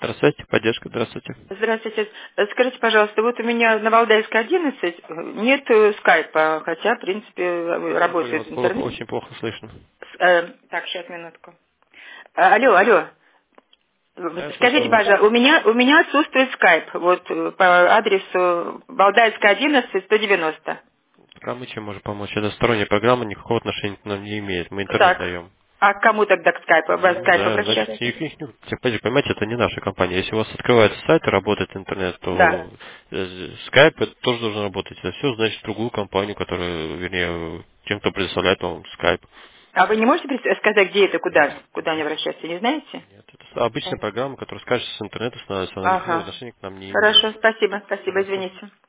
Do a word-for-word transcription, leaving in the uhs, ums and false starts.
Здравствуйте, поддержка, здравствуйте. Здравствуйте. Э, Скажите, пожалуйста, вот у меня на Валдайской одиннадцать э, нет э, скайпа, хотя, в принципе, э, Извините, я работает вас плохо, интернет. очень плохо слышно. С- э, так, сейчас, минутку. А, Алло, алло. Да, я слушаю Скажите, вас. пожалуйста, у меня, у меня отсутствует скайп, вот э, по адресу Валдайская одиннадцать сто девяносто. А мы чем можем помочь? Это сторонняя программа, никакого отношения к нам не имеет. Мы интернет Так, даем. а к кому тогда к скайпу, в Ну скайп да, значит, обращаться? их, их, не- понимаете, это не наша компания. Если у вас открывается сайт и работает интернет, Да. то э, скайп это тоже должен работать. Это все значит другую компанию, которая, вернее, тем, кто предоставляет вам скайп. А вы не можете пред- сказать, где это, куда, куда мне обращаться, не знаете? Нет, это обычная программа, которая скачивается с интернета, становится, она никакого Ага. отношения к нам не имеет. Хорошо, спасибо, спасибо, Пожалуйста. извините.